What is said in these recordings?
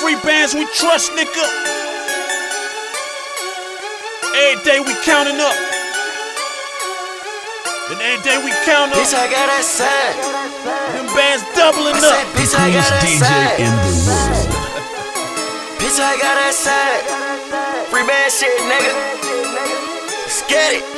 free bands we trust, nigga. Every day we counting up. And every day we count up. Bitch, I got that side. Them bands doubling I up. said, bitch, I got that DJ side. in the world. Bitch, I got that side. Free band shit, nigga. Let's get it.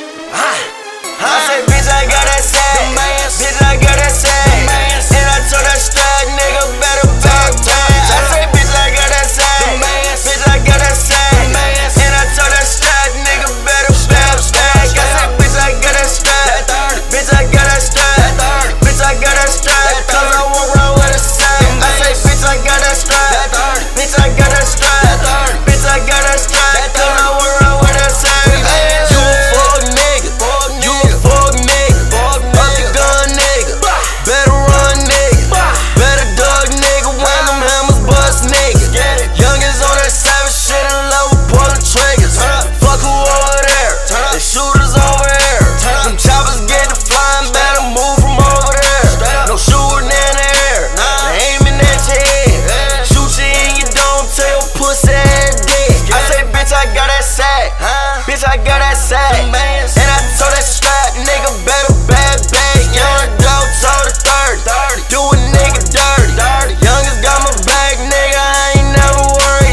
I said, bitch, I got that side. Bitch, I got that side. And I told that stride, nigga, better back time. I said, bitch, I got that side. Bitch, I got that side. And I told that stride, nigga, better back time. I said, bitch, I got that stride. Bitch, I got that stride. Bitch, I got that stride. Cause I walk around with a side. I say, bitch, I got that stride. Bitch, I got that stride. Bitch, I got that stride. Cause I walk around with a side. You a fuck nigga. You a fuck nigga. Up the gun nigga. Better run nigga. Better dug nigga. When them hammers bust nigga. Youngins on that savage shit in love with pulling triggers. Fuck who over there. The shooters over here. Them choppers get to flying. Better move from over there. No shooting in the air. They aiming at your head. Shoot you in your dome till pussy ass dead. I say, bitch, I got that sack. Bitch, I got that sack. And I told that strap, nigga, better bad bag. Young dog told the 30. Do a nigga dirty. Youngest got my bag, nigga. I ain't never worried,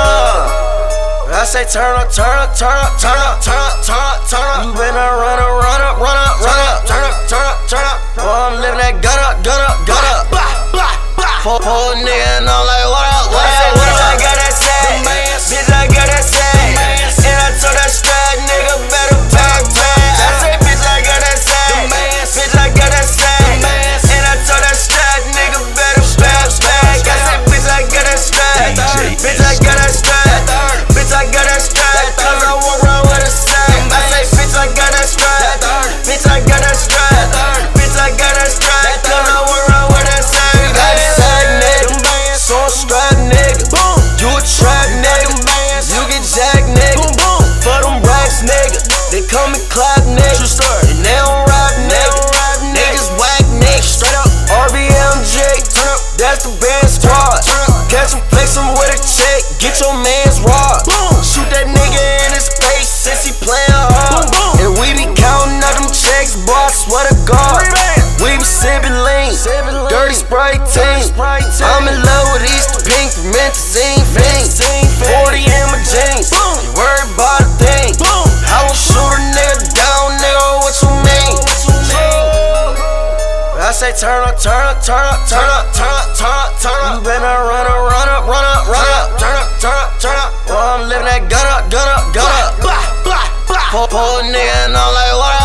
no. I say, turn up, turn up, turn up, turn up, turn up, turn up, turn up. You better run up, run up, run up, run up, turn up, turn up, turn up. Oh, I'm living that gun up, gun up, gun up. Pull a nigga and I'm like, what up, what up, what up? I got that sack. Bitch, I got that sack. And I told that strap, nigga, better back time. I say, bitch, I got that sack. Bitch, I got that sack. And I told that strap, nigga, better back back. I say, bitch, I got that strap. Bitch, I got that strap. Bitch, I got that strap. Cause I walk around with a sack. I say, bitch, I got that strap. Bitch, I got that strap. Bitch, I got that strap. Cause I walk around with a sack. So I'm strapped, nigga. You a trap, nigga. You get jacked, nigga. For them racks, nigga. They come and clap, nigga. And they don't rap, nigga. Niggas whack, nigga. Straight up RBMJ. That's the band squad. Catch him flexing with a check. Get your man's rod. Shoot that nigga in his face since he playin' hard. And we be counting up them checks, boy, I swear to God. We be sippin' lean, dirty Sprite team. I'm in love with Easter Pink, Promethazine fiend. 40 in my jeans, you worried about a thing. I will shoot a nigga down, nigga, what you mean? I say turn up, turn up, turn up, turn up, turn up, turn up, turn up. You better run up, run up, run up, run up, turn up, turn up, turn up. Oh, I'm living that gun up, gun up, gun up. Pull a nigga and I'm like, what up?